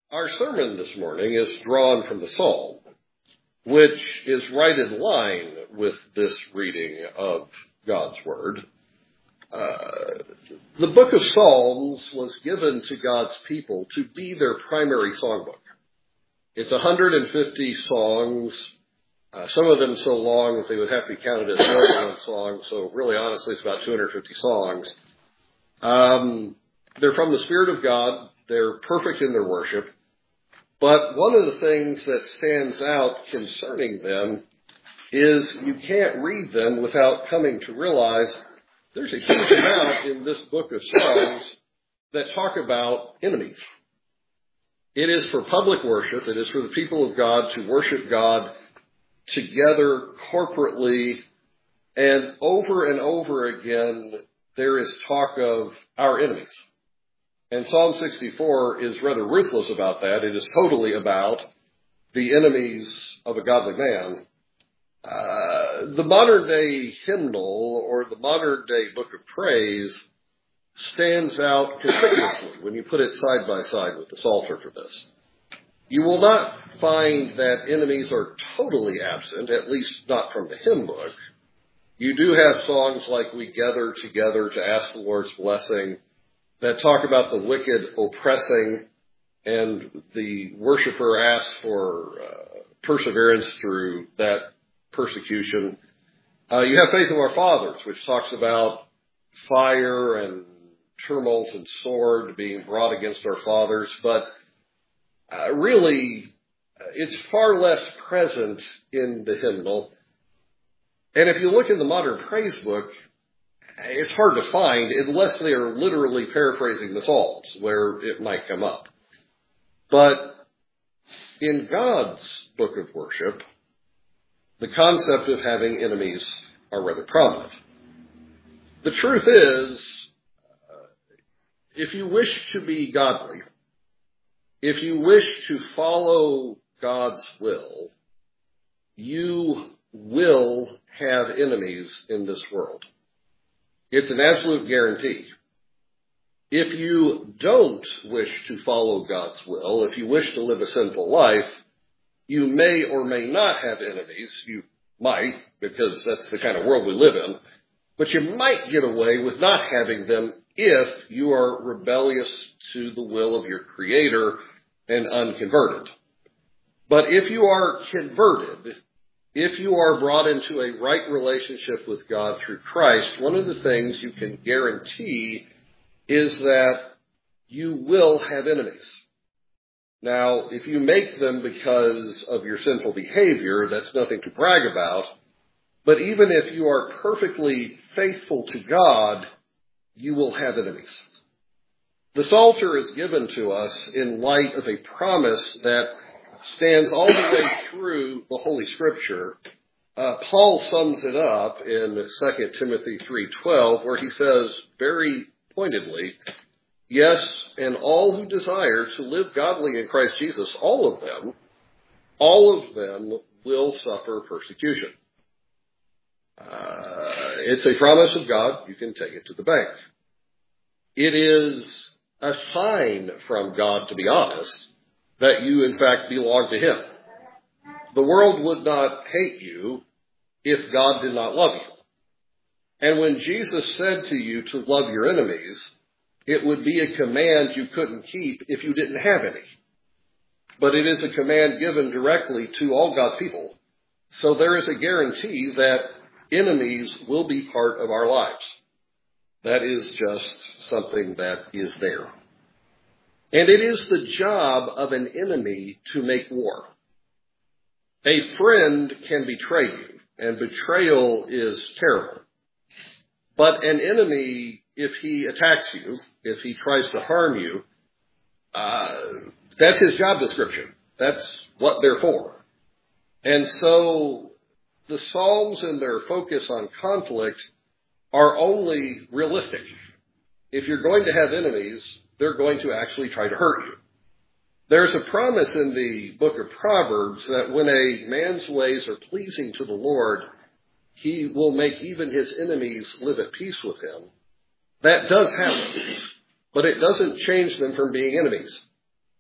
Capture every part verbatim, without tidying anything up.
Our sermon this morning is drawn from the Psalm, which is right in line with this reading of God's Word. Uh, the book of Psalms was given to God's people to be their primary songbook. It's one hundred fifty songs, uh, some of them so long that they would have to be counted as more than one song, so really honestly it's about two hundred fifty songs. Um, they're from the Spirit of God. They're perfect in their worship. But one of the things that stands out concerning them is you can't read them without coming to realize there's a huge amount in this book of Psalms that talk about enemies. It is for public worship. It is for the people of God to worship God together corporately. And over and over again, there is talk of our enemies. And Psalm sixty-four is rather ruthless about that. It is totally about the enemies of a godly man. Uh, the modern day hymnal or the modern day book of praise stands out conspicuously when you put it side by side with the Psalter for this. You will not find that enemies are totally absent, at least not from the hymn book. You do have songs like We Gather Together to Ask the Lord's Blessing, that talk about the wicked oppressing, and the worshiper asks for uh, perseverance through that persecution. Uh, you have Faith of Our Fathers, which talks about fire and tumult and sword being brought against our fathers, but uh, really, it's far less present in the hymnal. And if you look in the modern praise book, it's hard to find unless they are literally paraphrasing the Psalms, where it might come up. But in God's book of worship, the concept of having enemies are rather prominent. The truth is, uh, if you wish to be godly, if you wish to follow God's will, you will have enemies in this world. It's an absolute guarantee. If you don't wish to follow God's will, if you wish to live a sinful life, you may or may not have enemies. You might, because that's the kind of world we live in. But you might get away with not having them if you are rebellious to the will of your Creator and unconverted. But if you are converted, if you are brought into a right relationship with God through Christ, one of the things you can guarantee is that you will have enemies. Now, if you make them because of your sinful behavior, that's nothing to brag about. But even if you are perfectly faithful to God, you will have enemies. The Psalter is given to us in light of a promise that stands all the way through the Holy Scripture. Uh, Paul sums it up in Second Timothy three twelve, where he says very pointedly, yes, and all who desire to live godly in Christ Jesus, all of them, all of them will suffer persecution. Uh, it's a promise of God. You can take it to the bank. It is a sign from God, to be honest, that you, in fact, belong to Him. The world would not hate you if God did not love you. And when Jesus said to you to love your enemies, it would be a command you couldn't keep if you didn't have any. But it is a command given directly to all God's people. So there is a guarantee that enemies will be part of our lives. That is just something that is there. And it is the job of an enemy to make war. A friend can betray you, and betrayal is terrible. But an enemy, if he attacks you, if he tries to harm you, uh, that's his job description. That's what they're for. And so the Psalms and their focus on conflict are only realistic. If you're going to have enemies, they're going to actually try to hurt you. There's a promise in the book of Proverbs that when a man's ways are pleasing to the Lord, He will make even his enemies live at peace with him. That does happen, but it doesn't change them from being enemies.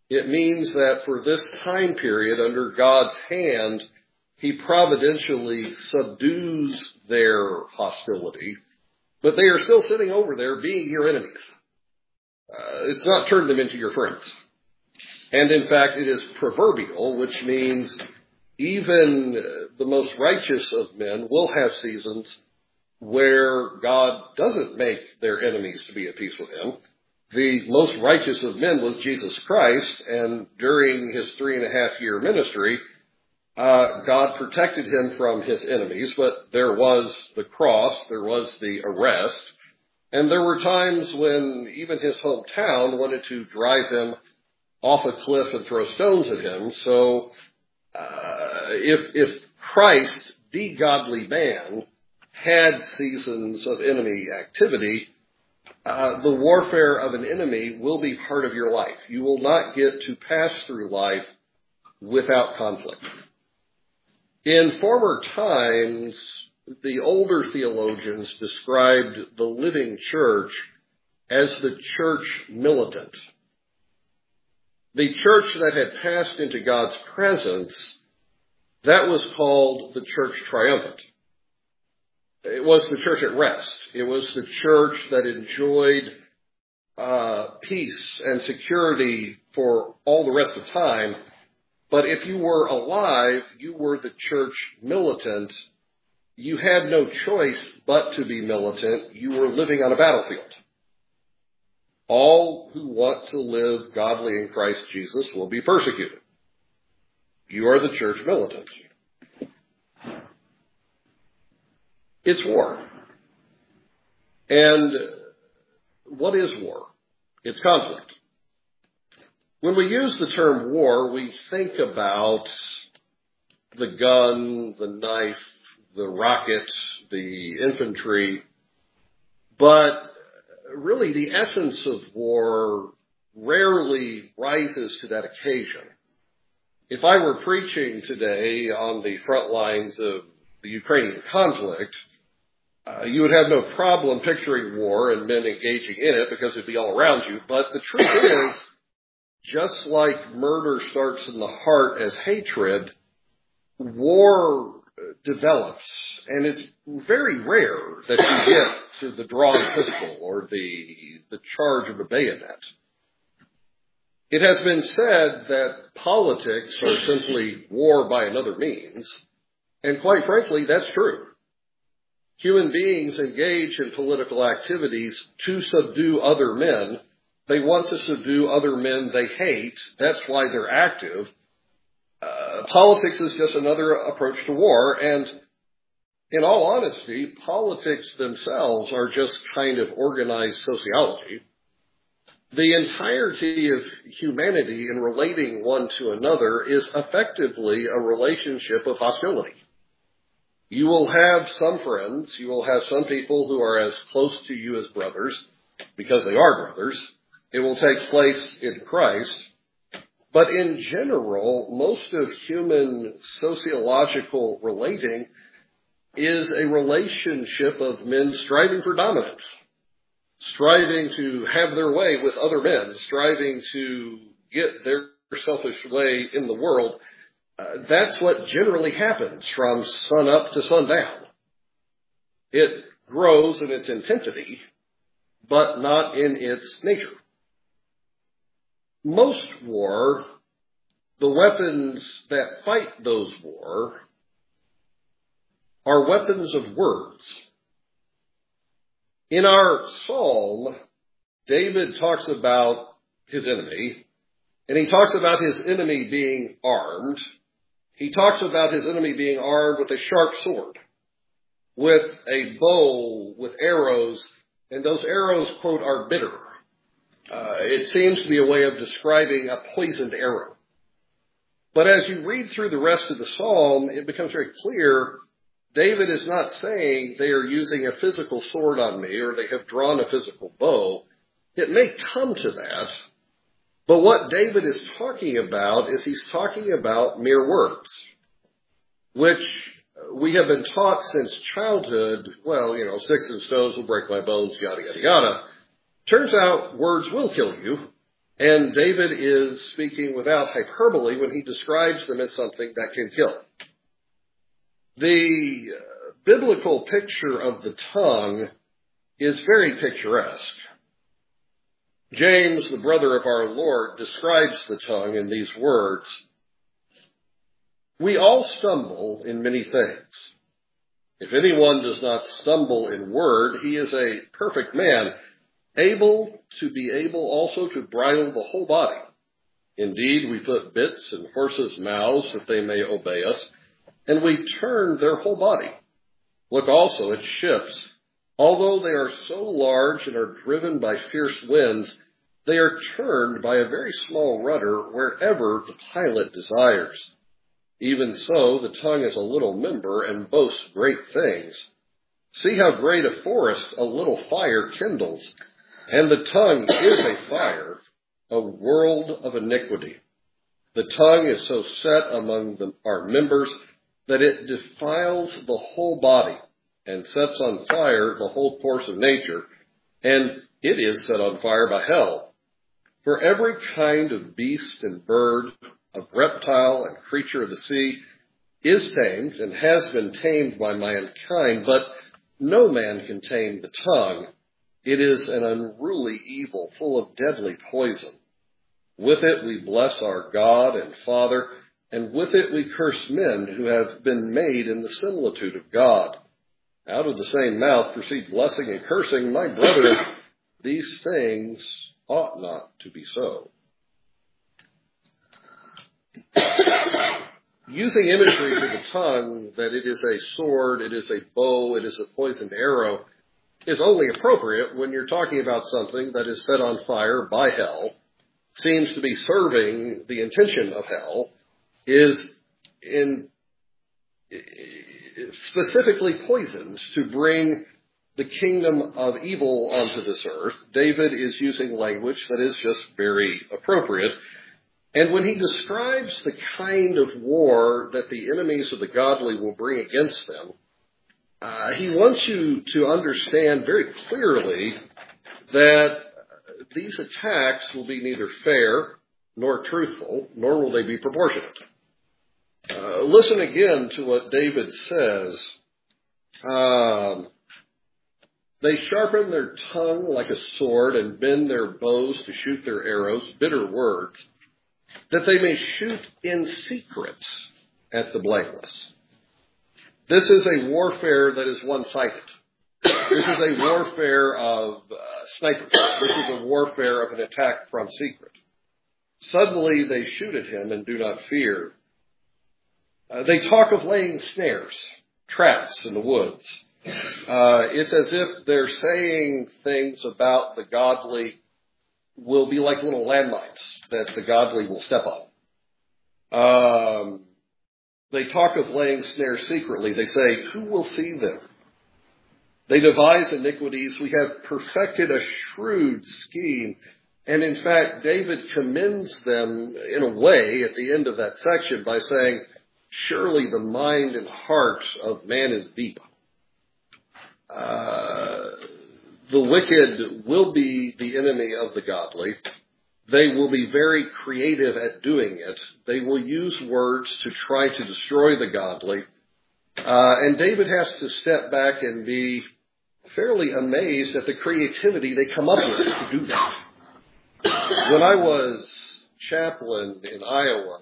It means that for this time period, under God's hand, he providentially subdues their hostility, but they are still sitting over there being your enemies. Uh, it's not turned them into your friends. And in fact, it is proverbial, which means even the most righteous of men will have seasons where God doesn't make their enemies to be at peace with him. The most righteous of men was Jesus Christ, and during his three and a half year ministry, Uh, God protected him from his enemies, but there was the cross, there was the arrest, and there were times when even his hometown wanted to drive him off a cliff and throw stones at him. So uh, if, if Christ, the godly man, had seasons of enemy activity, uh, the warfare of an enemy will be part of your life. You will not get to pass through life without conflict. In former times, the older theologians described the living church as the church militant. The church that had passed into God's presence, that was called the church triumphant. It was the church at rest. It was the church that enjoyed uh, peace and security for all the rest of time. But if you were alive, you were the church militant. You had no choice but to be militant. You were living on a battlefield. All who want to live godly in Christ Jesus will be persecuted. You are the church militant. It's war. And what is war? It's conflict. When we use the term war, we think about the gun, the knife, the rocket, the infantry, but really the essence of war rarely rises to that occasion. If I were preaching today on the front lines of the Ukrainian conflict, uh, you would have no problem picturing war and men engaging in it because it'd be all around you. But the truth is, just like murder starts in the heart as hatred, war develops, and it's very rare that you get to the drawn pistol or the, the charge of a bayonet. It has been said that politics are simply war by another means, and quite frankly, that's true. Human beings engage in political activities to subdue other men. They want to subdue other men they hate. That's why they're active. Uh, politics is just another approach to war, and in all honesty, politics themselves are just kind of organized sociology. The entirety of humanity in relating one to another is effectively a relationship of hostility. You will have some friends, you will have some people who are as close to you as brothers, because they are brothers. It will take place in Christ. But in general, most of human sociological relating is a relationship of men striving for dominance, striving to have their way with other men, striving to get their selfish way in the world. Uh, that's what generally happens from sun up to sundown. It grows in its intensity, but not in its nature. Most war, the weapons that fight those war, are weapons of words. In our psalm, David talks about his enemy, and he talks about his enemy being armed. He talks about his enemy being armed with a sharp sword, with a bow, with arrows, and those arrows, quote, are bitter. Uh, it seems to be a way of describing a poisoned arrow. But as you read through the rest of the psalm, it becomes very clear David is not saying they are using a physical sword on me or they have drawn a physical bow. It may come to that. But what David is talking about is he's talking about mere words, which we have been taught since childhood. Well, you know, sticks and stones will break my bones, yada, yada, yada. Turns out words will kill you. And David is speaking without hyperbole when he describes them as something that can kill. The biblical picture of the tongue is very picturesque. James, the brother of our Lord, describes the tongue in these words: "We all stumble in many things. If anyone does not stumble in word, he is a perfect man, able to be able also to bridle the whole body. Indeed, we put bits in horses' mouths that they may obey us, and we turn their whole body. Look also at ships. Although they are so large and are driven by fierce winds, they are turned by a very small rudder wherever the pilot desires. Even so, the tongue is a little member and boasts great things. See how great a forest a little fire kindles. And the tongue is a fire, a world of iniquity. The tongue is so set among the, our members that it defiles the whole body and sets on fire the whole course of nature, and it is set on fire by hell. For every kind of beast and bird, of reptile and creature of the sea is tamed and has been tamed by mankind, but no man can tame the tongue. It is an unruly evil, full of deadly poison. With it we bless our God and Father, and with it we curse men who have been made in the similitude of God. Out of the same mouth proceed blessing and cursing. My brethren, these things ought not to be so." Using imagery for the tongue, that it is a sword, it is a bow, it is a poisoned arrow, is only appropriate when you're talking about something that is set on fire by hell, seems to be serving the intention of hell, is in specifically poisoned to bring the kingdom of evil onto this earth. David is using language that is just very appropriate. And when he describes the kind of war that the enemies of the godly will bring against them, uh, he wants you to understand very clearly that these attacks will be neither fair nor truthful, nor will they be proportionate. Uh, listen again to what David says. Um, They sharpen their tongue like a sword and bend their bows to shoot their arrows, bitter words, that they may shoot in secret at the blameless. This is a warfare that is one-sided. This is a warfare of uh, snipers. This is a warfare of an attack from secret. Suddenly they shoot at him and do not fear. Uh, they talk of laying snares, traps in the woods. Uh, it's as if they're saying things about the godly will be like little landmines that the godly will step on. Um, they talk of laying snares secretly. They say, who will see them? They devise iniquities. We have perfected a shrewd scheme. And in fact, David commends them in a way at the end of that section by saying, surely the mind and heart of man is deep. Uh, the wicked will be the enemy of the godly. They will be very creative at doing it. They will use words to try to destroy the godly. Uh, and David has to step back and be fairly amazed at the creativity they come up with to do that. When I was chaplain in Iowa,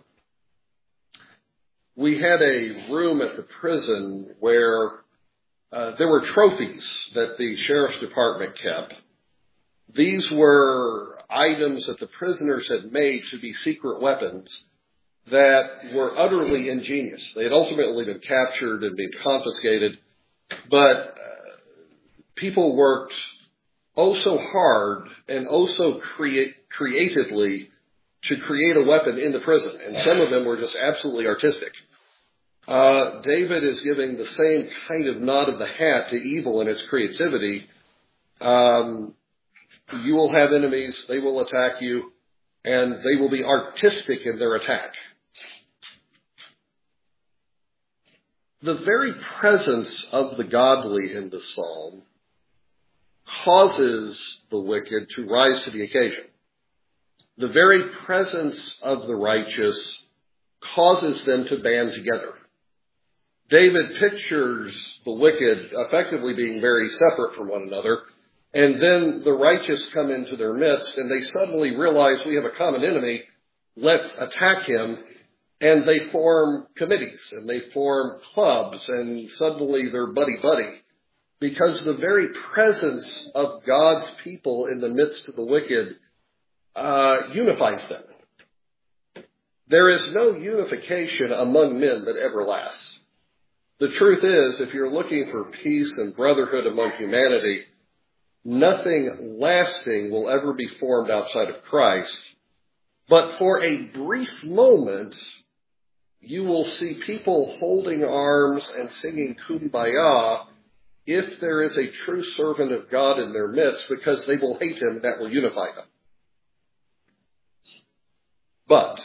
we had a room at the prison where uh, there were trophies that the sheriff's department kept. These were items that the prisoners had made to be secret weapons that were utterly ingenious. They had ultimately been captured and been confiscated, but uh, people worked oh so hard and oh so create, creatively to create a weapon in the prison, and some of them were just absolutely artistic. Uh, David is giving the same kind of nod of the hat to evil in its creativity. Um, you will have enemies, they will attack you, and they will be artistic in their attack. The very presence of the godly in the psalm causes the wicked to rise to the occasion. The very presence of the righteous causes them to band together. David pictures the wicked effectively being very separate from one another, and then the righteous come into their midst, and they suddenly realize we have a common enemy, let's attack him, and they form committees, and they form clubs, and suddenly they're buddy-buddy, because the very presence of God's people in the midst of the wicked uh, unifies them. There is no unification among men that ever lasts. The truth is, if you're looking for peace and brotherhood among humanity, nothing lasting will ever be formed outside of Christ. But for a brief moment, you will see people holding arms and singing Kumbaya if there is a true servant of God in their midst, because they will hate him and that will unify them. But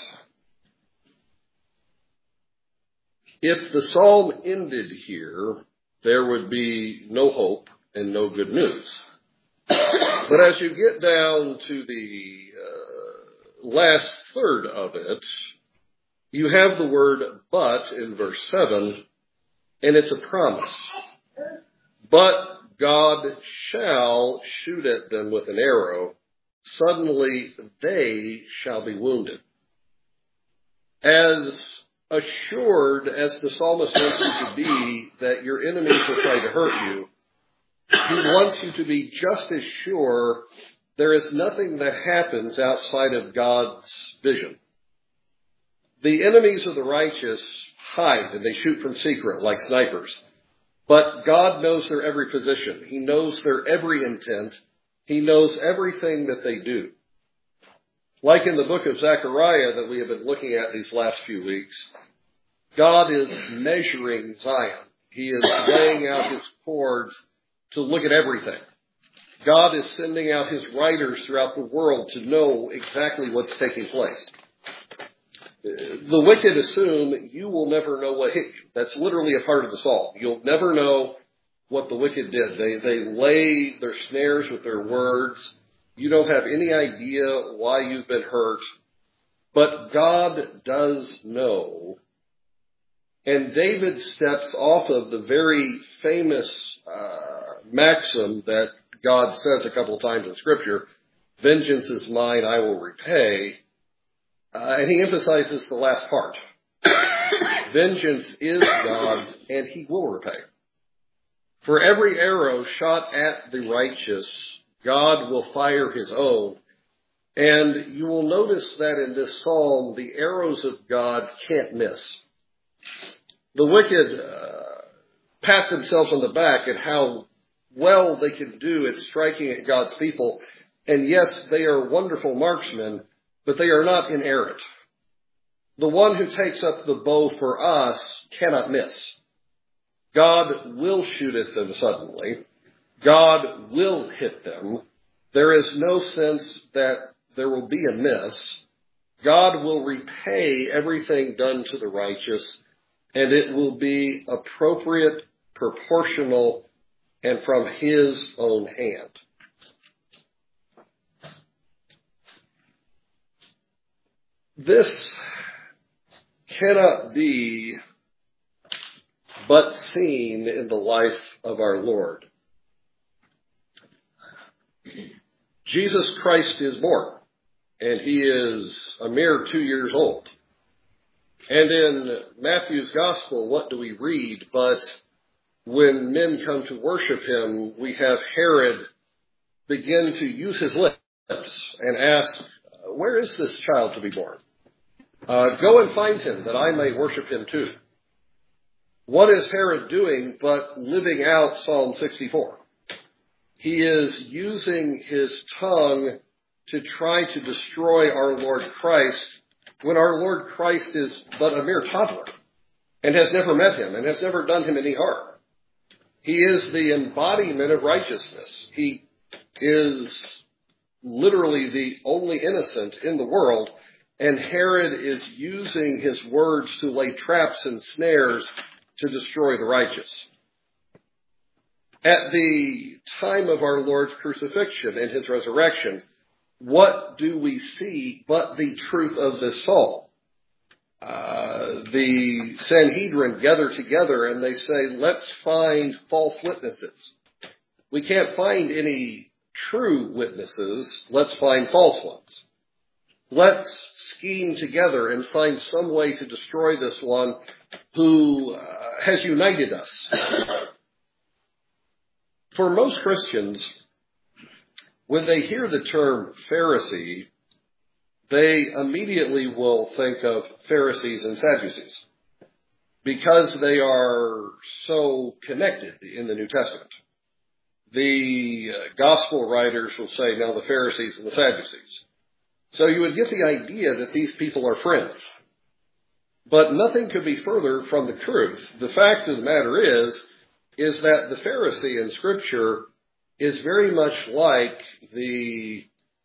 if the psalm ended here, there would be no hope and no good news. But as you get down to the uh, last third of it, you have the word but in verse seven, and it's a promise. But God shall shoot at them with an arrow. Suddenly they shall be wounded. As assured as the psalmist wants you to be that your enemies will try to hurt you, he wants you to be just as sure there is nothing that happens outside of God's vision. The enemies of the righteous hide and they shoot from secret like snipers. But God knows their every position. He knows their every intent. He knows everything that they do. Like in the book of Zechariah that we have been looking at these last few weeks, God is measuring Zion. He is laying out his cords to look at everything. God is sending out his writers throughout the world to know exactly what's taking place. The wicked assume you will never know what hit you. That's literally a part of the psalm. You'll never know what the wicked did. They, they lay their snares with their words. You don't have any idea why you've been hurt. But God does know. And David steps off of the very famous uh, maxim that God says a couple of times in Scripture, vengeance is mine, I will repay. Uh, and he emphasizes the last part. Vengeance is God's, and he will repay. For every arrow shot at the righteous, God will fire his own. And you will notice that in this psalm, the arrows of God can't miss. The wicked uh, pat themselves on the back at how well they can do at striking at God's people. And yes, they are wonderful marksmen, but they are not inerrant. The one who takes up the bow for us cannot miss. God will shoot at them suddenly. God will hit them. There is no sense that there will be a miss. God will repay everything done to the righteous, and it will be appropriate, proportional, and from his own hand. This cannot be but seen in the life of our Lord. Jesus Christ is born, and he is a mere two years old. And in Matthew's Gospel, what do we read? But when men come to worship him, we have Herod begin to use his lips and ask, where is this child to be born? Uh, go and find him that I may worship him too. What is Herod doing but living out Psalm sixty-four? He is using his tongue to try to destroy our Lord Christ when our Lord Christ is but a mere toddler and has never met him and has never done him any harm. He is the embodiment of righteousness. He is literally the only innocent in the world, and Herod is using his words to lay traps and snares to destroy the righteous. At the time of our Lord's crucifixion and his resurrection, what do we see but the truth of this psalm? Uh, the Sanhedrin gather together and they say, let's find false witnesses. We can't find any true witnesses. Let's find false ones. Let's scheme together and find some way to destroy this one who uh, has united us. For most Christians, when they hear the term Pharisee, they immediately will think of Pharisees and Sadducees because they are so connected in the New Testament. The uh, gospel writers will say, now the Pharisees and the Sadducees. So you would get the idea that these people are friends. But nothing could be further from the truth. The fact of the matter is, is that the Pharisee in Scripture is very much like the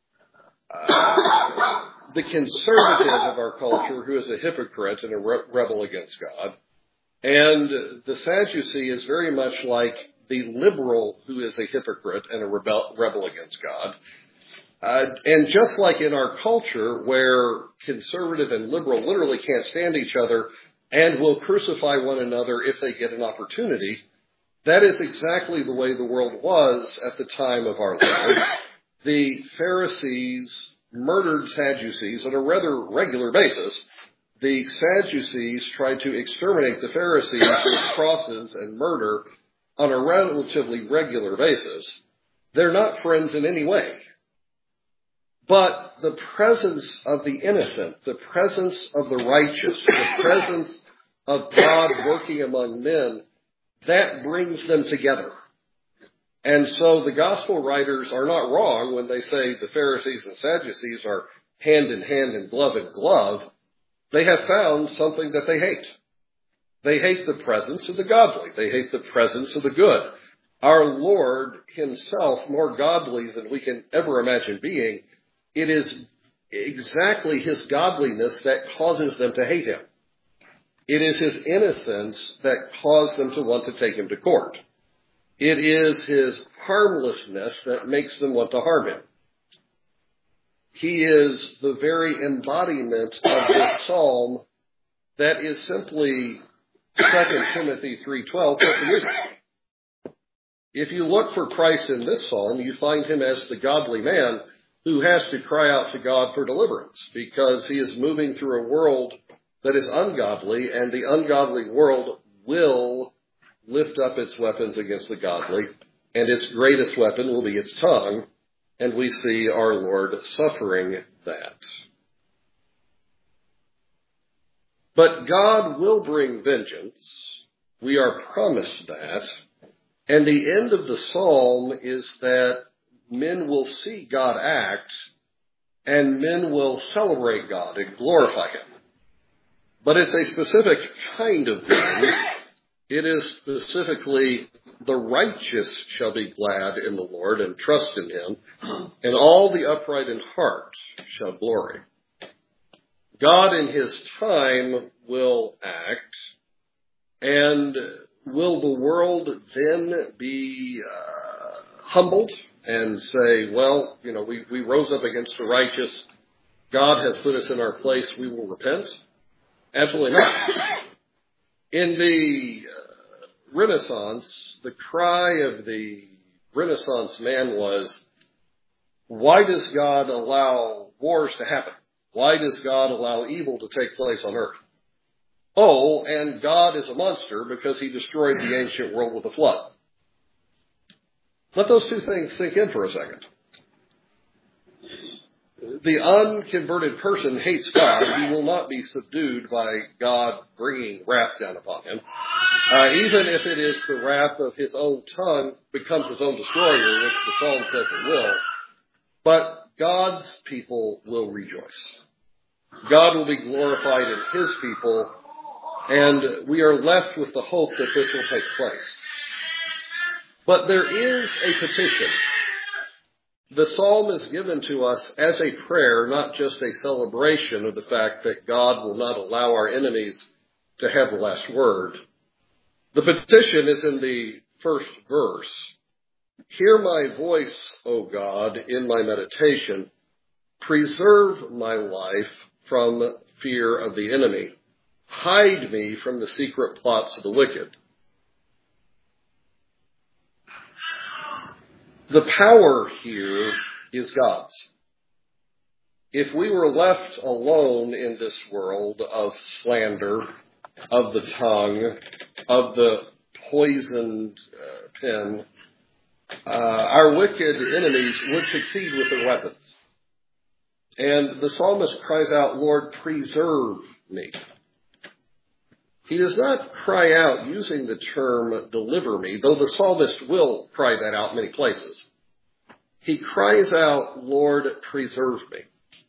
uh, the conservative of our culture who is a hypocrite and a re- rebel against God. And the Sadducee is very much like the liberal who is a hypocrite and a rebel, rebel against God. Uh, and just like in our culture where conservative and liberal literally can't stand each other and will crucify one another if they get an opportunity, that is exactly the way the world was at the time of our Lord. The Pharisees murdered Sadducees on a rather regular basis. The Sadducees tried to exterminate the Pharisees with crosses and murder on a relatively regular basis. They're not friends in any way. But the presence of the innocent, the presence of the righteous, the presence of God working among men, that brings them together. And so the gospel writers are not wrong when they say the Pharisees and Sadducees are hand in hand and glove in glove. They have found something that they hate. They hate the presence of the godly. They hate the presence of the good. Our Lord himself, more godly than we can ever imagine being, it is exactly his godliness that causes them to hate him. It is his innocence that caused them to want to take him to court. It is his harmlessness that makes them want to harm him. He is the very embodiment of this psalm that is simply Second Timothy three twelve. If you look for Christ in this psalm, you find him as the godly man who has to cry out to God for deliverance because he is moving through a world that is ungodly, and the ungodly world will lift up its weapons against the godly, and its greatest weapon will be its tongue, and we see our Lord suffering that. But God will bring vengeance. We are promised that. And the end of the psalm is that men will see God act, and men will celebrate God and glorify him. But it's a specific kind of good. It is specifically the righteous shall be glad in the Lord and trust in him, and all the upright in heart shall glory. God in his time will act, and will the world then be uh, humbled and say, well, you know, we, we rose up against the righteous. God has put us in our place. We will repent? Absolutely not. In the uh, Renaissance, the cry of the Renaissance man was, why does God allow wars to happen? Why does God allow evil to take place on earth? Oh, and God is a monster because he destroyed the ancient world with a flood. Let those two things sink in for a second. The unconverted person hates God. He will not be subdued by God bringing wrath down upon him. Uh, even if it is the wrath of his own tongue becomes his own destroyer, which the Psalm says it will. But God's people will rejoice. God will be glorified in his people, and we are left with the hope that this will take place. But there is a petition. The psalm is given to us as a prayer, not just a celebration of the fact that God will not allow our enemies to have the last word. The petition is in the first verse. Hear my voice, O God, in my meditation. Preserve my life from fear of the enemy. Hide me from the secret plots of the wicked. The power here is God's. If we were left alone in this world of slander, of the tongue, of the poisoned uh, pen, uh, our wicked enemies would succeed with their weapons. And the psalmist cries out, Lord, preserve me. He does not cry out using the term deliver me, though the psalmist will cry that out many places. He cries out, Lord, preserve me.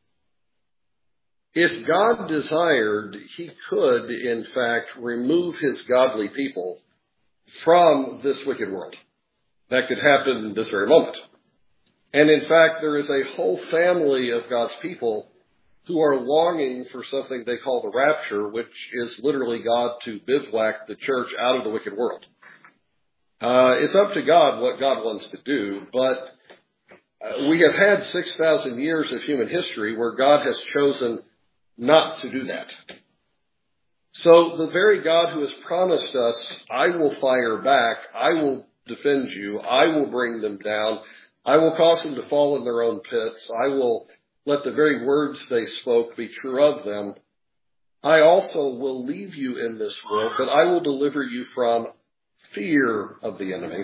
If God desired, he could, in fact, remove his godly people from this wicked world. That could happen this very moment. And in fact, there is a whole family of God's people who are longing for something they call the rapture, which is literally God to bivouac the church out of the wicked world. Uh, it's up to God what God wants to do, but uh, we have had six thousand years of human history where God has chosen not to do that. So the very God who has promised us, I will fire back, I will defend you, I will bring them down, I will cause them to fall in their own pits, I will let the very words they spoke be true of them. I also will leave you in this world, but I will deliver you from fear of the enemy.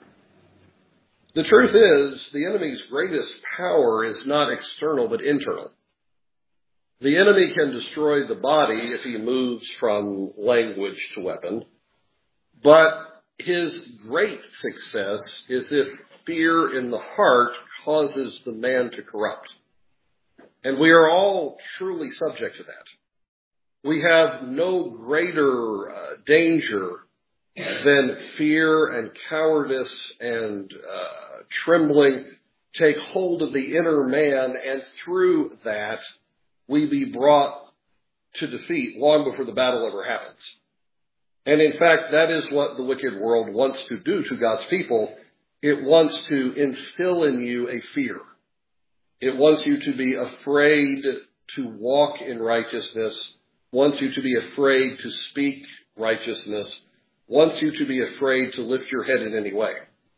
The truth is, the enemy's greatest power is not external, but internal. The enemy can destroy the body if he moves from language to weapon, but his great success is if fear in the heart causes the man to corrupt. And we are all truly subject to that. We have no greater uh, danger than fear and cowardice and uh, trembling take hold of the inner man, and through that we be brought to defeat long before the battle ever happens. And in fact, that is what the wicked world wants to do to God's people. It wants to instill in you a fear. It wants you to be afraid to walk in righteousness, wants you to be afraid to speak righteousness, wants you to be afraid to lift your head in any way.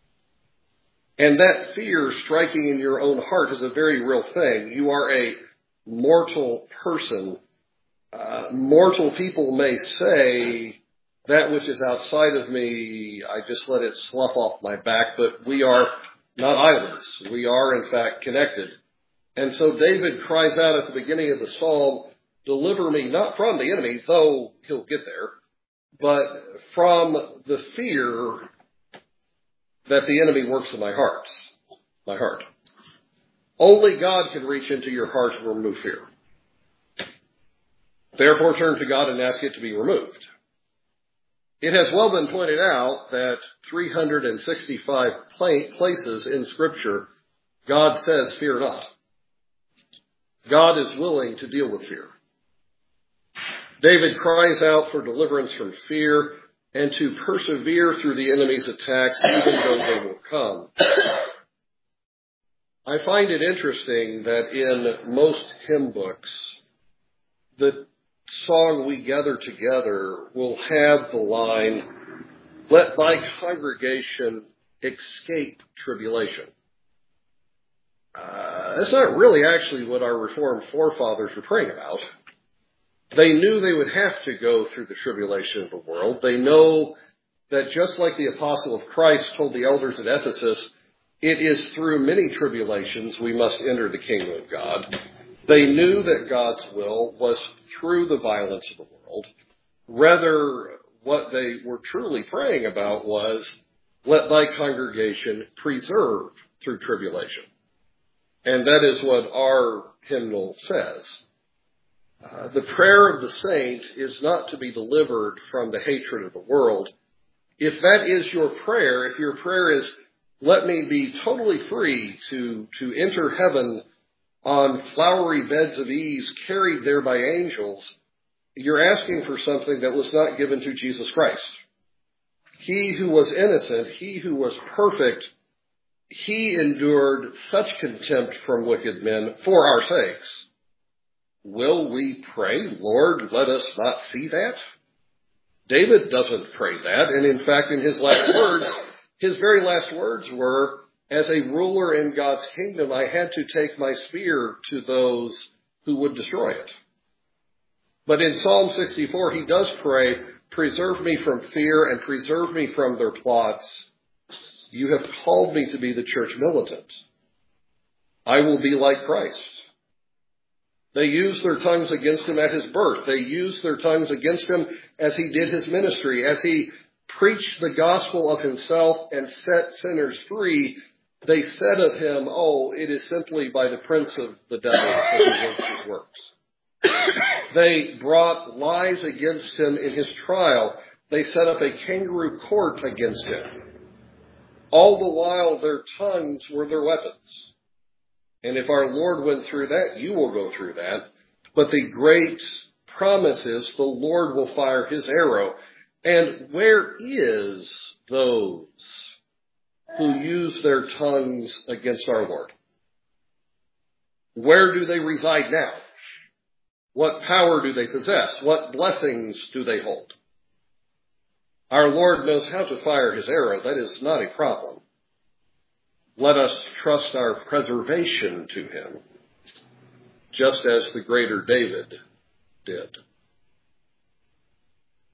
And that fear striking in your own heart is a very real thing. You are a mortal person. Uh, mortal people may say, that which is outside of me, I just let it slough off my back, but we are not islands. We are, in fact, connected. And so David cries out at the beginning of the psalm, deliver me not from the enemy, though he'll get there, but from the fear that the enemy works in my heart. My heart. Only God can reach into your heart and remove fear. Therefore, turn to God and ask it to be removed. It has well been pointed out that three hundred sixty-five places in Scripture, God says, fear not. God is willing to deal with fear. David cries out for deliverance from fear and to persevere through the enemy's attacks, even though they will come. I find it interesting that in most hymn books, the song We Gather Together will have the line, let thy congregation escape tribulation. Uh, that's not really actually what our Reformed forefathers were praying about. They knew they would have to go through the tribulation of the world. They know that just like the apostle of Christ told the elders at Ephesus, it is through many tribulations we must enter the kingdom of God. They knew that God's will was through the violence of the world. Rather, what they were truly praying about was, let thy congregation preserve through tribulation. And that is what our hymnal says. Uh, the prayer of the saint is not to be delivered from the hatred of the world. If that is your prayer, if your prayer is, let me be totally free to, to enter heaven on flowery beds of ease, carried there by angels, you're asking for something that was not given to Jesus Christ. He who was innocent, he who was perfect, he endured such contempt from wicked men for our sakes. Will we pray, Lord, let us not see that? David doesn't pray that, and in fact, in his last words, his very last words were, as a ruler in God's kingdom, I had to take my spear to those who would destroy it. But in Psalm sixty-four, he does pray, preserve me from fear and preserve me from their plots. You have called me to be the church militant. I will be like Christ. They used their tongues against him at his birth. They used their tongues against him as he did his ministry, as he preached the gospel of himself and set sinners free. They said of him, oh, it is simply by the prince of the devil that he works his works. They brought lies against him in his trial. They set up a kangaroo court against him. All the while, their tongues were their weapons. And if our Lord went through that, you will go through that. But the great promise is the Lord will fire his arrow. And where is those who use their tongues against our Lord? Where do they reside now? What power do they possess? What blessings do they hold? Our Lord knows how to fire his arrow. That is not a problem. Let us trust our preservation to him, just as the greater David did.